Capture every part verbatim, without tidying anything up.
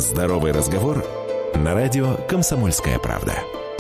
Здоровый разговор на радио «Комсомольская правда».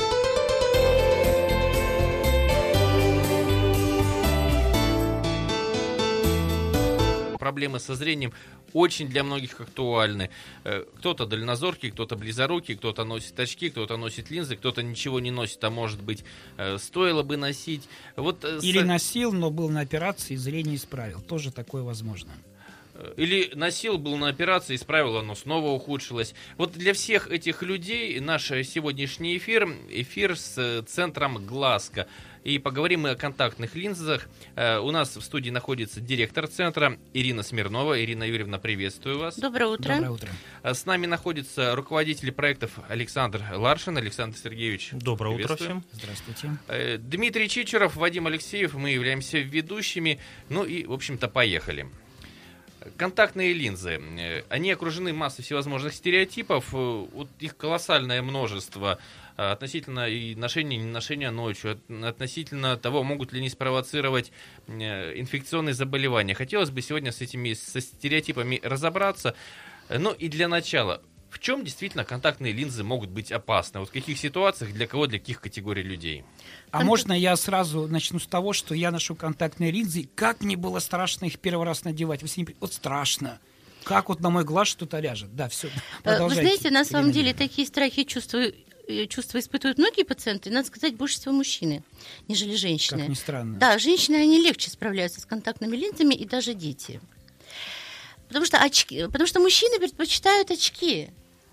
Проблемы со зрением очень для многих актуальны. Кто-то дальнозоркий, кто-то близорукий, кто-то носит очки, кто-то носит линзы, кто-то ничего не носит, а может быть, стоило бы носить. Вот Или с... носил, но был на операции и зрение исправил. Тоже такое возможно. Или носил, был на операции, исправил, оно снова ухудшилось. Вот для всех этих людей наш сегодняшний эфир, эфир с центром Глазко. И поговорим мы о контактных линзах. У нас в студии находится директор центра Ирина Смирнова. Ирина Юрьевна, приветствую вас. Доброе утро. Доброе утро. С нами находится руководитель проектов Александр Ларшин. Александр Сергеевич, доброе утро всем. Здравствуйте. Дмитрий Чичеров, Вадим Алексеев. Мы являемся ведущими. Ну и, в общем-то, поехали. Контактные линзы. Они окружены массой всевозможных стереотипов. Вот их колоссальное множество относительно и ношения, не ношения ночью, относительно того, могут ли они спровоцировать инфекционные заболевания. Хотелось бы сегодня с этими со стереотипами разобраться. Ну и для начала, в чем действительно контактные линзы могут быть опасны? Вот в каких ситуациях, для кого, для каких категорий людей? А Контакт... можно я сразу начну с того, что я ношу контактные линзы. Как мне было страшно их первый раз надевать. Вы с ними... Вот страшно. Как вот на мой глаз что-то ляжет. Да, все. Вы знаете, на самом деле такие страхи чувства, чувства испытывают многие пациенты. Надо сказать, больше всего мужчины, нежели женщины. Как ни странно. Да, женщины, они легче справляются с контактными линзами, и даже дети. Потому что, очки, потому что мужчины предпочитают очки.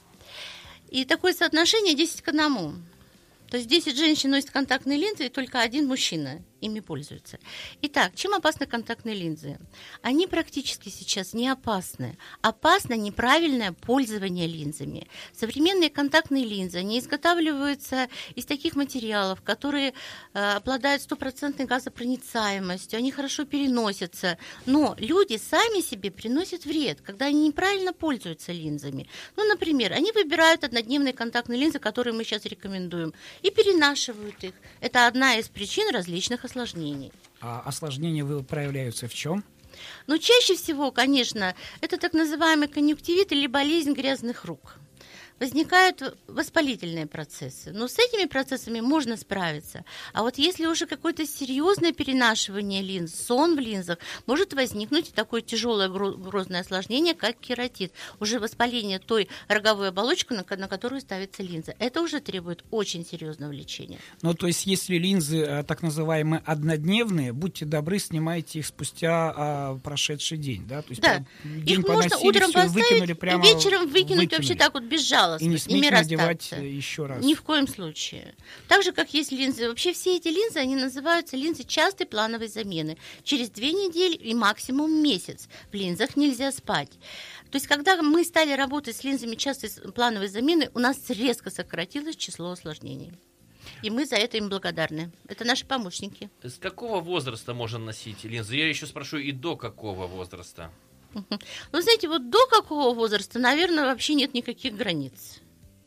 И такое соотношение десять к одному. То есть десять женщин носят контактные линзы, и только один мужчина ими пользуется. Итак, чем опасны контактные линзы? Они практически сейчас не опасны. Опасно неправильное пользование линзами. Современные контактные линзы, они изготавливаются из таких материалов, которые э, обладают стопроцентной газопроницаемостью, они хорошо переносятся, но люди сами себе приносят вред, когда они неправильно пользуются линзами. Ну, например, они выбирают однодневные контактные линзы, которые мы сейчас рекомендуем, и перенашивают их. Это одна из причин различных осложнений. А осложнения проявляются в чем? Ну, чаще всего, конечно, это так называемый конъюнктивит или болезнь грязных рук. Возникают воспалительные процессы. Но с этими процессами можно справиться. А вот если уже какое-то серьезное перенашивание линз, сон в линзах, может возникнуть такое тяжелое грозное осложнение, как кератит. Уже воспаление той роговой оболочки, на которую ставится линза. Это уже требует очень серьезного лечения. Ну, то есть, если линзы так называемые однодневные, будьте добры, снимайте их спустя а, прошедший день. Да, то есть, да. День их можно утром поставить, прямо вечером выкинуть выкинули. Вообще так вот без жалости. И не сметь надевать еще раз. Ни в коем случае. Так же, как есть линзы. Вообще все эти линзы, они называются линзы частой плановой замены. Через две недели и максимум месяц в линзах нельзя спать. То есть, когда мы стали работать с линзами частой плановой замены, у нас резко сократилось число осложнений. И мы за это им благодарны. Это наши помощники. С какого возраста можно носить линзы? Я еще спрошу, и до какого возраста? Ну, знаете, вот до какого возраста, наверное, вообще нет никаких границ.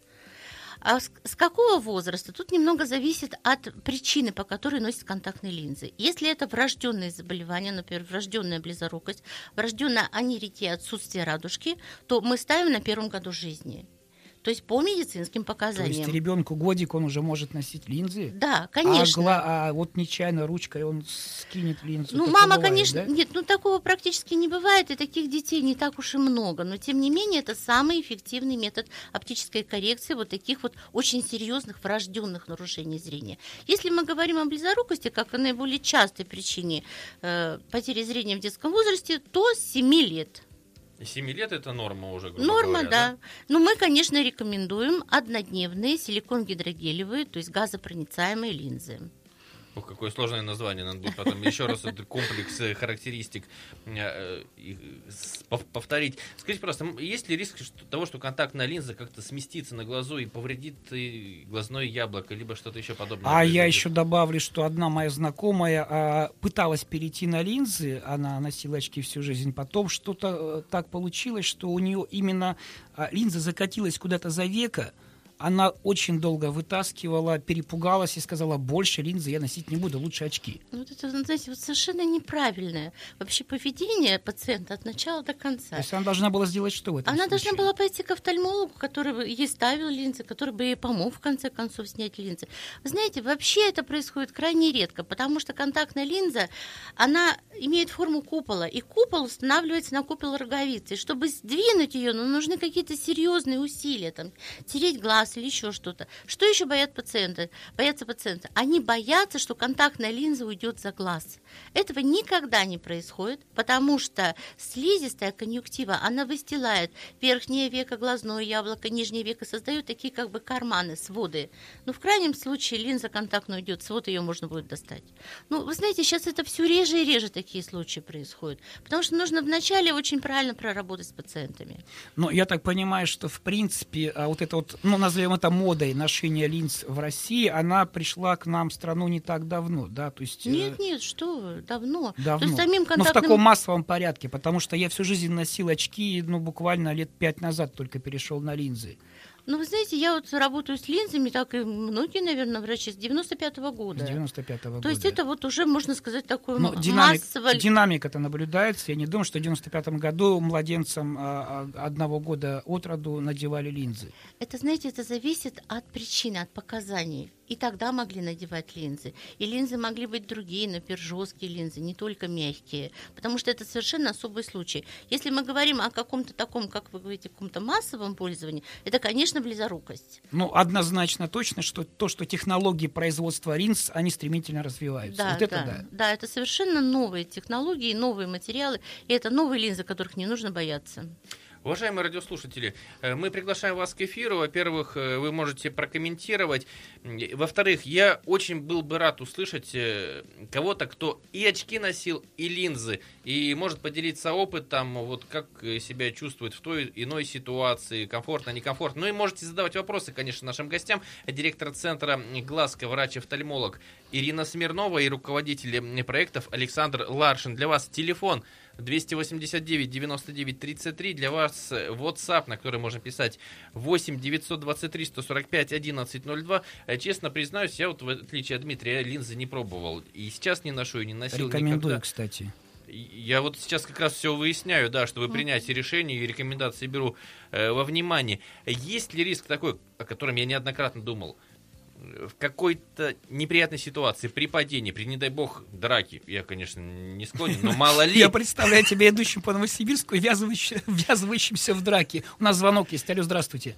А с, с какого возраста? Тут немного зависит от причины, по которой носят контактные линзы. Если это врожденные заболевания, например, врожденная близорукость, врожденная анирития, отсутствие радужки, то мы ставим на первом году жизни. То есть по медицинским показаниям. То есть ребенку годик, он уже может носить линзы? Да, конечно. А, гла- а вот нечаянно ручкой он скинет линзу? Ну, мама, бывает, конечно, да? Нет, ну такого практически не бывает, и таких детей не так уж и много. Но, тем не менее, это самый эффективный метод оптической коррекции вот таких вот очень серьезных врожденных нарушений зрения. Если мы говорим о близорукости, как о наиболее частой причине э, потери зрения в детском возрасте, то с семи лет. Семи лет это норма уже, грубо Норма, говоря, да. да? Но мы, конечно, рекомендуем однодневные силикон-гидрогелевые, то есть газопроницаемые линзы. Ох, какое сложное название, надо будет потом еще раз этот комплекс характеристик повторить. Скажите, просто, есть ли риск того, что контактная линза как-то сместится на глазу и повредит глазное яблоко, либо что-то еще подобное? А я еще добавлю, что одна моя знакомая а, пыталась перейти на линзы, она носила очки всю жизнь, потом что-то так получилось, что у нее именно а, линза закатилась куда-то за веко, она очень долго вытаскивала, перепугалась и сказала, больше линзы я носить не буду, лучше очки. Ну, вот это, знаете, вот совершенно неправильное вообще поведение пациента от начала до конца. То есть она должна была сделать что в этом Она случае? должна была пойти к офтальмологу, который бы ей ставил линзы, который бы ей помог в конце концов снять линзы. Вы знаете, вообще это происходит крайне редко, потому что контактная линза, она имеет форму купола, и купол устанавливается на купол роговицы. И чтобы сдвинуть ее, ну, нужны какие-то серьезные усилия, там, тереть глаз или еще что-то. Что еще боят пациенты? Боятся пациенты. Они боятся, что контактная линза уйдет за глаз. Этого никогда не происходит, потому что слизистая конъюнктива, она выстилает верхнее веко, глазное яблоко, нижнее веко, создает такие как бы карманы, своды. Но в крайнем случае линза контактная уйдет, свод ее можно будет достать. Ну, вы знаете, сейчас это все реже и реже такие случаи происходят, потому что нужно вначале очень правильно проработать с пациентами. Ну, я так понимаю, что в принципе а вот это вот, ну, назовем это модой ношения линз в России, она пришла к нам в страну не так давно, да, то есть... Нет, нет, что вы, давно. Давно. То есть самим контактным... Но в таком массовом порядке, потому что я всю жизнь носил очки, ну, буквально лет пять назад только перешел на линзы. Ну, вы знаете, я вот работаю с линзами, так и многие, наверное, врачи с девяносто пятого года. С девяносто пятого года. То есть это вот уже, можно сказать, такое Но динамик, массовое... динамика-то наблюдается. Я не думаю, что в девяносто пятом году младенцам а, а, одного года от роду надевали линзы. Это, знаете, это зависит от причины, от показаний. И тогда могли надевать линзы. И линзы могли быть другие, например, жесткие линзы, не только мягкие. Потому что это совершенно особый случай. Если мы говорим о каком-то таком, как вы говорите, каком-то массовом пользовании, это, конечно, близорукость. Ну, однозначно точно, что то, что технологии производства линз, они стремительно развиваются. Да, вот это да, да. да, это совершенно новые технологии, новые материалы. И это новые линзы, которых не нужно бояться. Уважаемые радиослушатели, мы приглашаем вас к эфиру. Во-первых, вы можете прокомментировать. Во-вторых, я очень был бы рад услышать кого-то, кто и очки носил, и линзы, и может поделиться опытом, вот как себя чувствует в той иной ситуации, комфортно, некомфортно. Ну и можете задавать вопросы, конечно, нашим гостям. Директор центра «Глазка», врач-офтальмолог Ирина Смирнова и руководитель проектов Александр Ларшин. Для вас телефон двести восемьдесят девять девяносто девять тридцать три, для вас WhatsApp, на который можно писать восемь девятьсот двадцать три сто сорок пять одиннадцать ноль два. Честно признаюсь, я вот в отличие от Дмитрия линзы не пробовал. И сейчас не ношу, и не носил Рекомендую, никогда. кстати. Я вот сейчас как раз все выясняю, да, чтобы принять решение и рекомендации беру э, во внимание. Есть ли риск такой, о котором я неоднократно думал? В какой-то неприятной ситуации, при падении, при, не дай бог, драке, я, конечно, не склонен, но мало ли... Я представляю тебя идущим по Новосибирску и ввязывающимся в драки. У нас звонок есть. Алло, здравствуйте.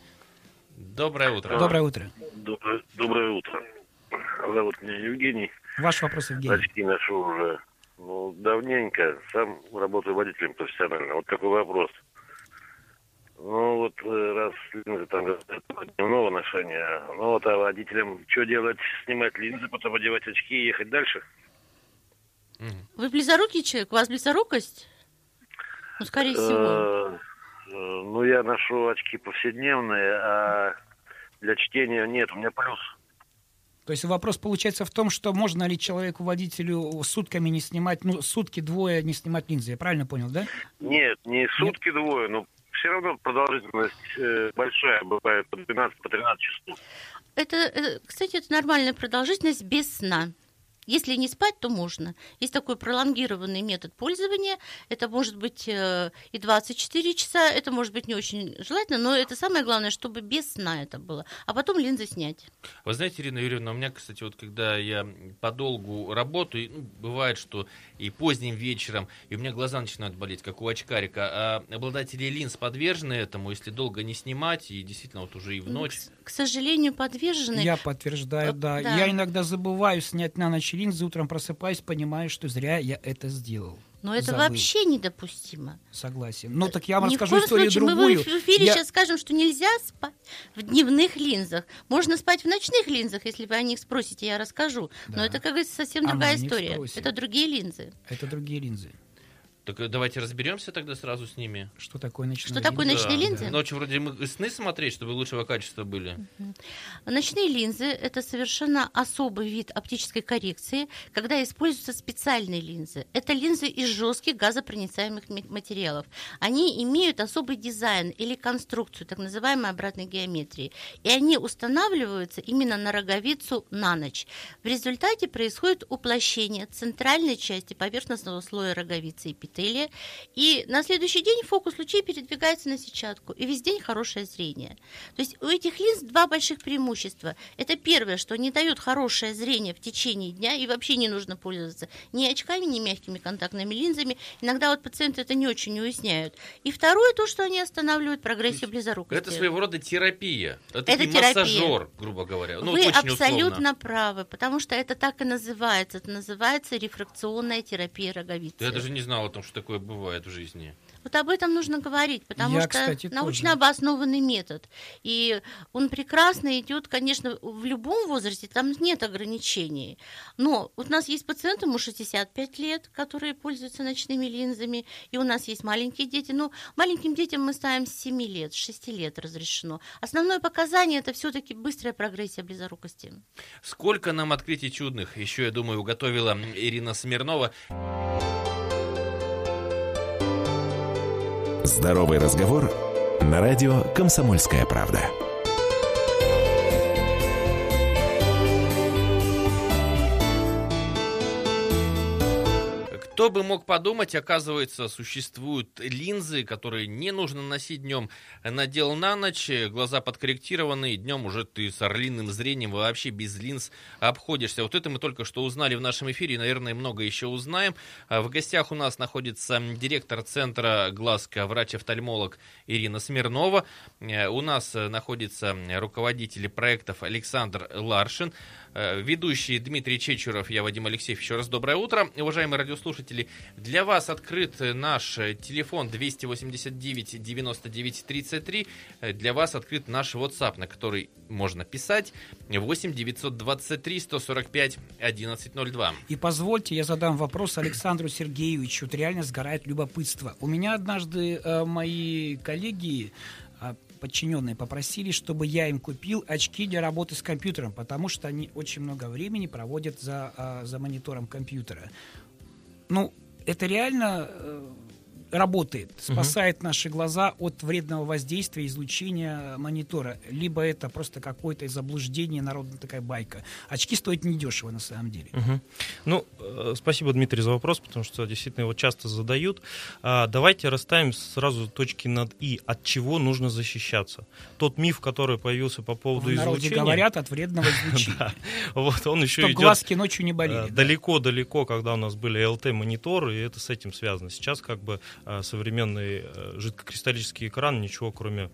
Доброе утро. Доброе утро. Доброе, доброе утро. Зовут меня Евгений. Ваш вопрос, Евгений. Очки ношу уже ну, давненько. Сам работаю водителем профессионально. Вот такой вопрос. Ну вот раз линзы там дневного ношения, ну вот а водителям что делать? Снимать линзы, потом одевать очки и ехать дальше? Вы близорукий человек? У вас близорукость? Ну, скорее всего. Ну, я ношу очки повседневные, а для чтения нет, у меня плюс. То есть вопрос получается в том, что можно ли человеку-водителю сутками не снимать, ну, сутки-двое не снимать линзы, я правильно понял, да? Нет, не сутки-двое, но все равно продолжительность э, большая, бывает по двенадцать, по тринадцать часов. Это, это, кстати, это нормальная продолжительность без сна. Если не спать, то можно. Есть такой пролонгированный метод пользования. Это может быть э, и двадцать четыре часа, это может быть не очень желательно, но это самое главное, чтобы без сна это было. А потом линзы снять. Вы знаете, Ирина Юрьевна, у меня, кстати, вот когда я подолгу работаю, ну, бывает, что и поздним вечером, и у меня глаза начинают болеть, как у очкарика, а обладатели линз подвержены этому, если долго не снимать, и действительно вот уже и в ночь. К, к сожалению, подвержены. Я подтверждаю, да. да. Я иногда забываю снять на ночь линзы, утром просыпаюсь, понимаю, что зря я это сделал. Но это Забыл. Вообще недопустимо. Согласен. Ну, так я вам Ни расскажу в коем историю случае. другую. Мы в эфире я... сейчас скажем, что нельзя спать в дневных линзах. Можно спать в ночных линзах, если вы о них спросите, я расскажу. Да. Но это, как говорится, совсем А другая мы не история. спросим. Это другие линзы. Это другие линзы. Так давайте разберемся тогда сразу с ними. Что такое ночные Что линзы? такое ночные Да. линзы? Ночью вроде мы сны смотреть, чтобы лучшего качества были. Ночные линзы – это совершенно особый вид оптической коррекции, когда используются специальные линзы. Это линзы из жестких газопроницаемых материалов. Они имеют особый дизайн или конструкцию, так называемой обратной геометрии. И они устанавливаются именно на роговицу на ночь. В результате происходит уплощение центральной части поверхностного слоя роговицы и эпителия, и на следующий день фокус лучей передвигается на сетчатку, и весь день хорошее зрение. То есть у этих линз два больших преимущества. Это первое, что они дают хорошее зрение в течение дня, и вообще не нужно пользоваться ни очками, ни мягкими контактными линзами. Иногда вот пациенты это не очень уясняют. И второе, то, что они останавливают прогрессию близорукости. Это своего рода терапия. Это, Это такой терапия. массажер, грубо говоря. Ну, Вы очень абсолютно условно. правы, потому что это так и называется. Это называется рефракционная терапия роговицы. Я даже не знал о том, что такое бывает в жизни. Вот об этом нужно говорить, потому Я, что кстати, научно тоже. обоснованный метод. И он прекрасно идет, конечно, в любом возрасте, там нет ограничений. Но вот у нас есть пациенты, ему шестьдесят пять лет, которые пользуются ночными линзами, и у нас есть маленькие дети. Ну, маленьким детям мы ставим с семи лет, с шести лет разрешено. Основное показание – это все-таки быстрая прогрессия близорукости. Сколько нам открытий чудных, еще, я думаю, уготовила Ирина Смирнова. Здоровый разговор на радио «Комсомольская правда». Кто бы мог подумать, оказывается, существуют линзы, которые не нужно носить днем. Надел на ночь, глаза подкорректированы, и днем уже ты с орлиным зрением вообще без линз обходишься. Вот это мы только что узнали в нашем эфире, и, наверное, много еще узнаем. В гостях у нас находится директор центра «Глазка», врач-офтальмолог Ирина Смирнова. У нас находится руководитель проектов Александр Ларшин. Ведущий Дмитрий Чечеров, я Вадим Алексеев. Еще раз доброе утро. Уважаемые радиослушатели, для вас открыт наш телефон двести восемьдесят девять девяносто девять тридцать три. Для вас открыт наш WhatsApp, на который можно писать восемь девятьсот двадцать три сто сорок пять одиннадцать ноль два. И позвольте, я задам вопрос Александру Сергеевичу. Вот реально сгорает любопытство. У меня однажды э, мои коллеги, э, подчиненные, попросили, чтобы я им купил очки для работы с компьютером, потому что они очень много времени проводят за, э, за монитором компьютера. Ну, это реально э, работает, спасает угу. наши глаза от вредного воздействия излучения монитора. Либо это просто какое-то заблуждение, народная такая байка. Очки стоят недешево на самом деле. Угу. Ну, э, спасибо, Дмитрий, за вопрос, потому что действительно его часто задают. А, давайте расставим сразу точки над «и». От чего нужно защищаться? Тот миф, который появился по поводу В народе излучения... говорят, от вредного излучения. Вот он еще Чтоб идет... глазки ночью не болели. Далеко-далеко, когда у нас были эл ти-мониторы, и это с этим связано. Сейчас как бы современный жидкокристаллический экран ничего, кроме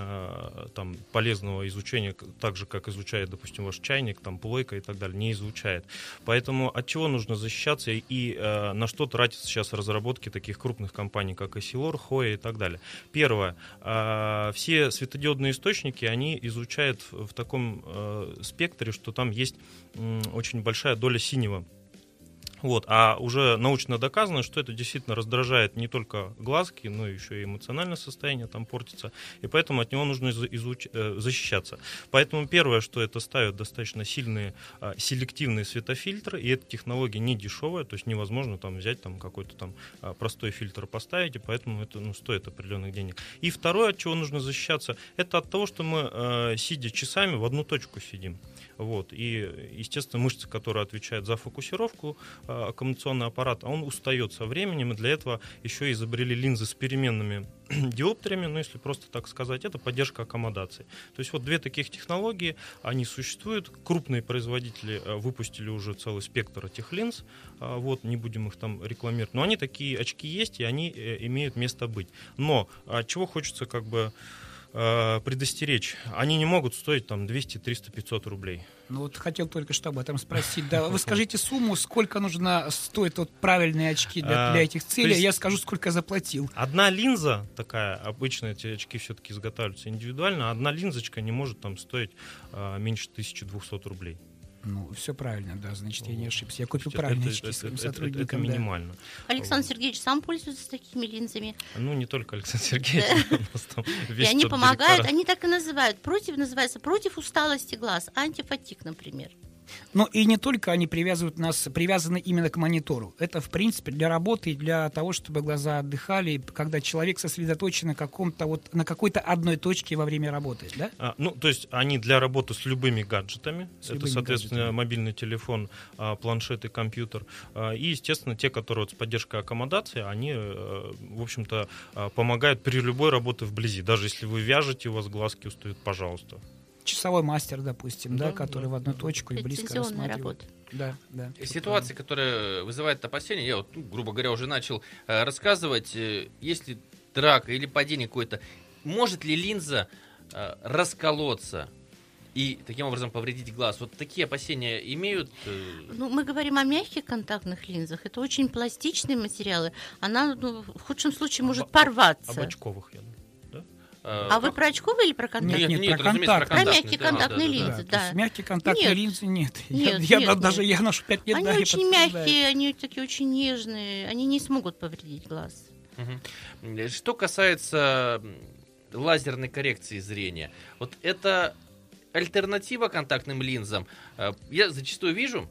там, полезного излучения, так же, как излучает, допустим, ваш чайник, там, плойка и так далее, не излучает. Поэтому от чего нужно защищаться и э, на что тратятся сейчас разработки таких крупных компаний, как Essilor, Hoya и так далее. Первое. Э, все светодиодные источники, они излучают в, в таком э, спектре, что там есть э, очень большая доля синего. Вот. А уже научно доказано, что это действительно раздражает не только глазки, но еще и эмоциональное состояние там портится, и поэтому от него нужно изуч... защищаться. Поэтому первое, что это ставят достаточно сильные а, селективные светофильтры, и эта технология не дешевая, то есть невозможно там взять там, какой-то там а, простой фильтр поставить, и поэтому это ну, стоит определенных денег. И второе, от чего нужно защищаться, это от того, что мы, а, сидя часами, в одну точку сидим. Вот. И, естественно, мышцы, которые отвечают за фокусировку, аккумуляционный аппарат, он устает со временем, и для этого еще изобрели линзы с переменными диоптриями, ну, если просто так сказать, это поддержка аккомодации. То есть вот две таких технологии, они существуют, крупные производители выпустили уже целый спектр этих линз, вот, не будем их там рекламировать, но они такие очки есть, и они имеют место быть. Но чего хочется как бы предостеречь, они не могут стоить там двести, триста, пятьсот рублей. Ну вот хотел только что об этом спросить. Да, вы скажите сумму, сколько нужно стоит вот правильные очки для, для этих целей, есть, я скажу, сколько заплатил. Одна линза такая, обычно эти очки все-таки изготавливаются индивидуально, одна линзочка не может там стоить а, меньше тысячи двухсот рублей. Ну, все правильно, да, значит, я не ошибся. Я купил Это- правильные это- очки это- своим это- это- сотрудникам. Это да. минимально. Александр Сергеевич сам пользуется такими линзами. Ну, не только Александр Сергеевич, у нас там И весь они топ помогают, директоров. они так и называют. Против называется против усталости глаз, антифатик, например. Ну и не только они привязывают нас, привязаны именно к монитору. Это, в принципе, для работы и для того, чтобы глаза отдыхали, когда человек сосредоточен на каком-то вот на какой-то одной точке во время работы, да? А, ну, то есть они для работы с любыми гаджетами. С Это, любыми соответственно, гаджетами. мобильный телефон, а, планшет и компьютер. А, И, естественно, те, которые вот с поддержкой аккомодации, они, э, в общем-то, а, помогают при любой работе вблизи. Даже если вы вяжете, у вас глазки устают, пожалуйста. Часовой мастер, допустим, да, Да, который да, в одну да. точку и близко Лицензионная рассматривает. работа. Да, да. Ситуация, которая вызывает опасения, я вот, ну, грубо говоря, уже начал э, рассказывать, э, если драка или падение какое-то, может ли линза э, расколоться и таким образом повредить глаз? Вот такие опасения имеют? э, Ну, мы говорим о мягких контактных линзах. Это очень пластичные материалы. Она, ну, в худшем случае, может Об- порваться. Об очковых, я думаю. э, А вы про очковые или про контактные? Нет, нет, про разумеется, контакт. про Про контактные, мягкие да, контактные да, да, да. линзы, то да. есть мягкие контактные Нет. линзы нет. Нет, я, я нет, даже нет. я ношу пять лет, Они да, я очень подтверждаю. мягкие, они такие очень нежные. Они не смогут повредить глаз. Мгм. Что касается м, лазерной коррекции зрения, вот это альтернатива контактным линзам. Э, Я зачастую вижу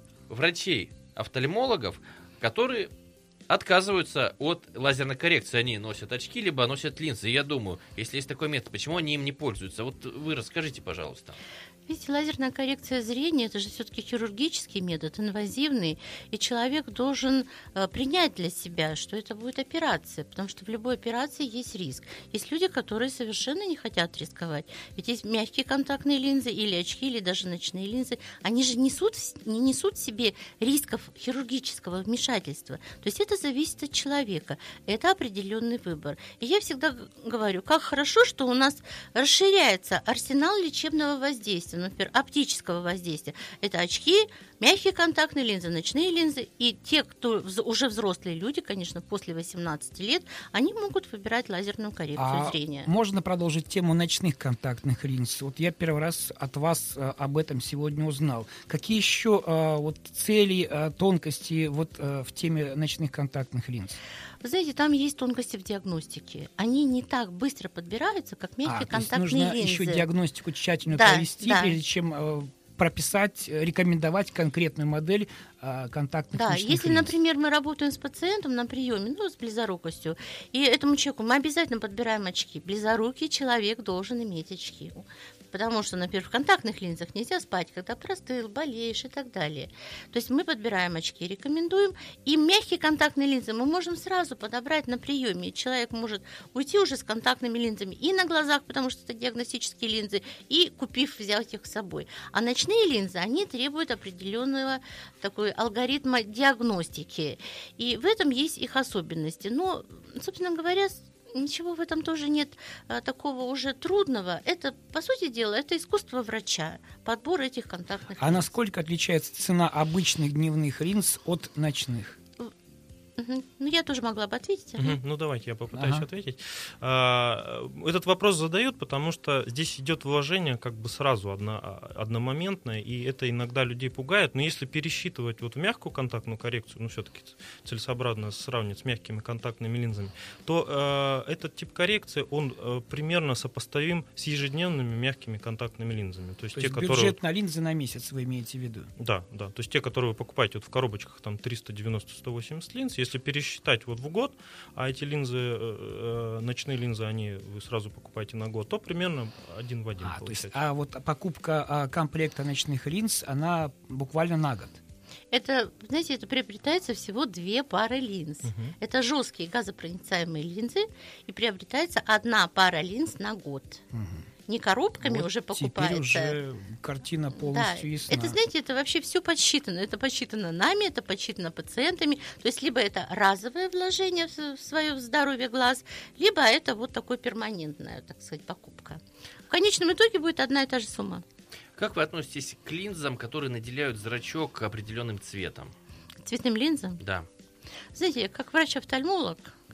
врачей-офтальмологов, которые отказываются от лазерной коррекции. Они носят очки, либо носят линзы. И я думаю, если есть такой метод, почему они им не пользуются? Вот вы расскажите, пожалуйста. Видите, лазерная коррекция зрения – это же все-таки хирургический метод, инвазивный, и человек должен э, принять для себя, что это будет операция, потому что в любой операции есть риск. Есть люди, которые совершенно не хотят рисковать. Ведь есть мягкие контактные линзы или очки, или даже ночные линзы. Они же несут, в- не несут в себе рисков хирургического вмешательства. То есть это зависит от человека. Это определенный выбор. И я всегда г- говорю, как хорошо, что у нас расширяется арсенал лечебного воздействия, например, оптического воздействия. Это очки, мягкие контактные линзы, ночные линзы. И те, кто вз- уже взрослые люди, конечно, после восемнадцати лет, они могут выбирать лазерную коррекцию А зрения. можно продолжить тему ночных контактных линз? Вот я первый раз от вас э, об этом сегодня узнал. Какие еще э, вот цели, э, тонкости вот э, в теме ночных контактных линз? Вы знаете, там есть тонкости в диагностике. Они не так быстро подбираются, как А, мягкие то есть контактные нужно линзы. еще диагностику тщательно Да, провести, да. прежде чем э, прописать, э, рекомендовать конкретную модель э, контактных Да, ночных если, линз. например, мы работаем с пациентом на приеме, ну, с близорукостью, и этому человеку мы обязательно подбираем очки. Близорукий человек должен иметь очки. Потому что, например, в контактных линзах нельзя спать, когда простыл, болеешь и так далее. То есть мы подбираем очки, рекомендуем. И мягкие контактные линзы мы можем сразу подобрать на приеме. И человек может уйти уже с контактными линзами и на глазах, потому что это диагностические линзы, и купив, взять их с собой. А ночные линзы, они требуют определенного такой алгоритма диагностики. И в этом есть их особенности. Но, собственно говоря, ничего в этом тоже нет а, такого уже трудного. Это, по сути дела, это искусство врача, подбор этих контактных А линз. насколько отличается цена обычных дневных линз от ночных? Мгм. Ну, я тоже могла бы ответить. ага. Мгм. Ну, давайте я попытаюсь Ага. ответить. А, Этот вопрос задают, потому что здесь идет вложение как бы сразу одно, одномоментное, и это иногда людей пугает. Но если пересчитывать вот в мягкую контактную коррекцию, ну, все-таки целесообразно сравнивать с мягкими контактными линзами, то э, этот тип коррекции, он э, примерно сопоставим с ежедневными мягкими контактными линзами. То есть, То те, есть которые... бюджет на линзы на месяц вы имеете в виду? Да, да. То есть те, которые вы покупаете вот в коробочках, там триста девяносто - сто восемьдесят линз, если пересчитать вот в год, а эти линзы, э, ночные линзы, они вы сразу покупаете на год, то примерно один в один А, то есть, получается. а вот покупка а, комплекта ночных линз, она буквально на год. Это, знаете, это приобретается всего две пары линз. Мгм. Это жесткие газопроницаемые линзы, и приобретается одна пара линз на год. Не коробками Вот уже теперь покупается. уже картина полностью Да, ясна. это, знаете, это вообще все подсчитано. Это подсчитано нами, это подсчитано пациентами. То есть либо это разовое вложение в в свое здоровье глаз, либо это вот такое перманентная, так сказать, покупка. В конечном итоге будет одна и та же сумма. Как вы относитесь к линзам, которые наделяют зрачок определенным цветом? Цветным линзам. Да. Знаете, как врач-офтальмолог,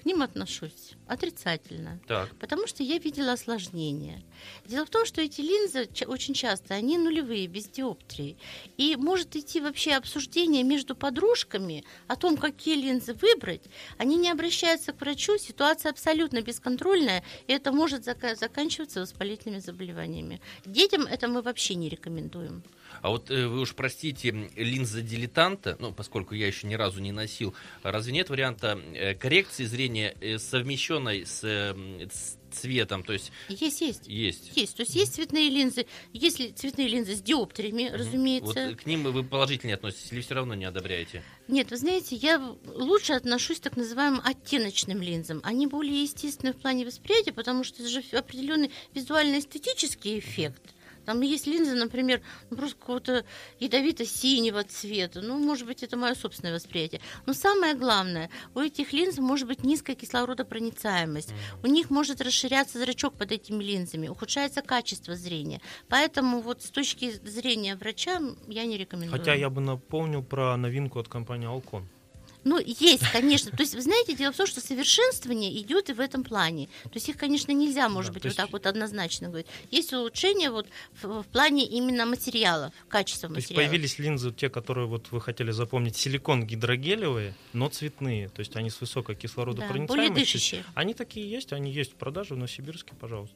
к ним отношусь отрицательно. Так. Потому что я видела осложнения. Дело в том, что эти линзы очень часто, они нулевые, без диоптрии. И может идти вообще обсуждение между подружками о том, какие линзы выбрать. Они не обращаются к врачу, ситуация абсолютно бесконтрольная, и это может зак- заканчиваться воспалительными заболеваниями. Детям это мы вообще не рекомендуем. А вот э, вы уж простите, линза дилетанта, ну, поскольку я еще ни разу не носил, разве нет варианта э, коррекции зрения, э, совмещенной с, э, с цветом? То есть Есть, есть. есть. Есть. То есть есть цветные линзы, если цветные линзы с диоптриями, Мгм. разумеется. Вот к ним вы положительнее относитесь или все равно не одобряете? Нет, вы знаете, я лучше отношусь к так называемым оттеночным линзам. Они более естественны в плане восприятия, потому что это же определенный визуально-эстетический эффект. Там есть линзы, например, ну, просто какого-то ядовито-синего цвета. Ну, может быть, это мое собственное восприятие. Но самое главное, у этих линз может быть низкая кислородопроницаемость. Mm. У них может расширяться зрачок под этими линзами, ухудшается качество зрения. Поэтому вот с точки зрения врача я не рекомендую. Хотя я бы напомнил про новинку от компании Alcon. Ну, есть, конечно. То есть, вы знаете, дело в том, что совершенствование идет и в этом плане. То есть их, конечно, нельзя, может Да, быть, есть... вот так вот однозначно говорить. Есть улучшение вот в, в плане именно материалов, качества то материалов. есть появились линзы, те, которые вот вы хотели запомнить, силикон гидрогелевые, но цветные. То есть они с высокой кислородопроницаемостью. Да, более дышащие. Они такие есть, они есть в продаже в Новосибирске, пожалуйста.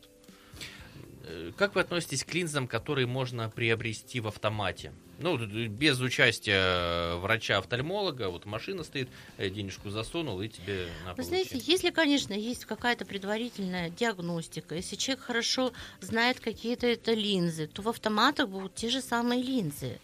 Как вы относитесь к линзам, которые можно приобрести в автомате? Ну, без участия врача-офтальмолога, вот машина стоит, денежку засунул и тебе на Вы получи. знаете, если, конечно, есть какая-то предварительная диагностика, если человек хорошо знает какие-то это линзы, то в автоматах будут те же самые линзы.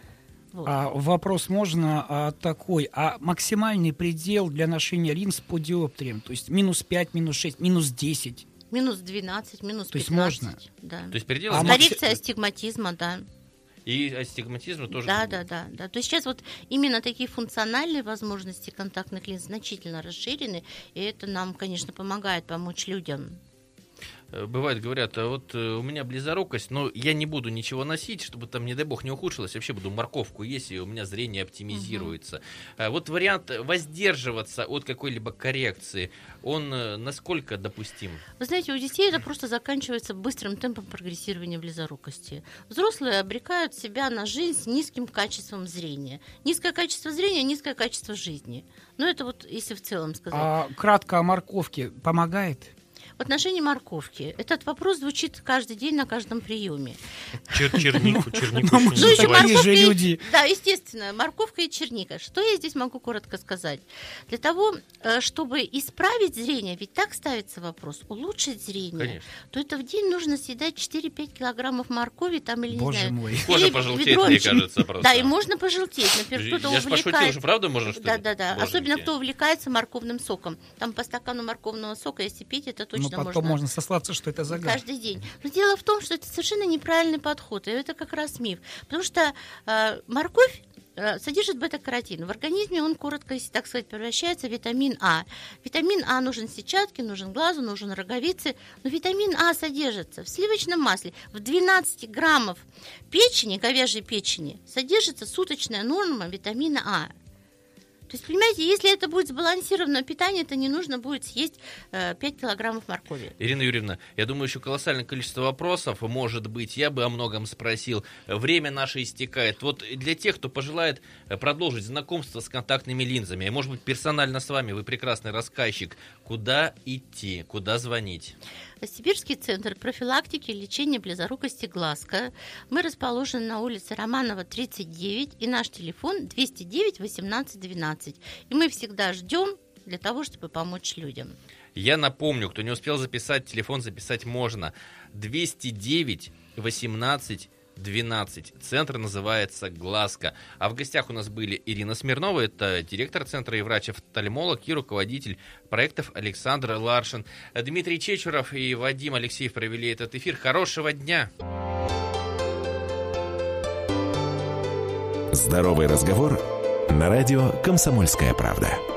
Вот. А, вопрос можно а, такой. А максимальный предел для ношения линз по диоптриям? То есть минус пять, минус шесть, минус десять? Минус двенадцать, минус То есть пятнадцать. можно? Да. То есть предел А а коррекция астигматизма, да. и астигматизм тоже. Да, да, да, да. То есть сейчас вот именно такие функциональные возможности контактных линз значительно расширены, и это нам, конечно, помогает помочь людям. Бывает, говорят, а вот у меня близорукость, но я не буду ничего носить, чтобы там, не дай бог, не ухудшилось. Вообще буду морковку есть, и у меня зрение оптимизируется. Угу. Вот вариант воздерживаться от какой-либо коррекции, он насколько допустим? Вы знаете, у детей это просто заканчивается быстрым темпом прогрессирования близорукости. Взрослые обрекают себя на жизнь с низким качеством зрения. Низкое качество зрения, низкое качество жизни. Но это вот если в целом сказать. А кратко о морковке помогает? В отношении морковки. Этот вопрос звучит каждый день на каждом приеме. Чер- чернику, чернику. Ну, еще ну, не еще называют. такие же люди. Да, естественно, морковка и черника. Что я здесь могу коротко сказать? Для того, чтобы исправить зрение, ведь так ставится вопрос, улучшить зрение, Конечно. то это в день нужно съедать четыре-пять килограммов моркови, там или Боже не знаю. мой. Кожа или пожелтеет, ведро- мне кажется, просто. Да, и можно пожелтеть. Например, кто-то Я же пошутил, увлекается. что правда можно, что ли? Да, да, да. Боженьки. Особенно кто увлекается морковным соком. Там по стакану морковного сока, если пить, это Но точно потом можно. можно сослаться, что это загар. Каждый день. Но дело в том, что это совершенно неправильный подход, и это как раз миф. Потому что э, морковь э, содержит бета-каротин. В организме он, коротко, если так сказать, превращается в витамин А. Витамин А нужен сетчатке, нужен глазу, нужен роговице, но витамин А содержится в сливочном масле. В двенадцати граммов печени, говяжьей печени, содержится суточная норма витамина А. То есть, понимаете, если это будет сбалансированное питание, то не нужно будет съесть э, пять килограммов моркови. Ирина Юрьевна, я думаю, еще колоссальное количество вопросов, может быть, я бы о многом спросил. Время наше истекает. Вот для тех, кто пожелает продолжить знакомство с контактными линзами, и, может быть, персонально с вами, вы прекрасный рассказчик, куда идти, куда звонить? Сибирский центр профилактики и лечения близорукости «Глазка». Мы расположены на улице Романова, тридцать девять, и наш телефон двести девять восемнадцать двенадцать. И мы всегда ждем для того, чтобы помочь людям. Я напомню, кто не успел записать, телефон записать можно. двести девять восемнадцать двенадцать. Центр называется «Глазка». А в гостях у нас были Ирина Смирнова, это директор центра и врач-офтальмолог, и руководитель проектов Александр Ларшин. Дмитрий Чечеров и Вадим Алексеев провели этот эфир. Хорошего дня! Здоровый разговор на радио «Комсомольская правда».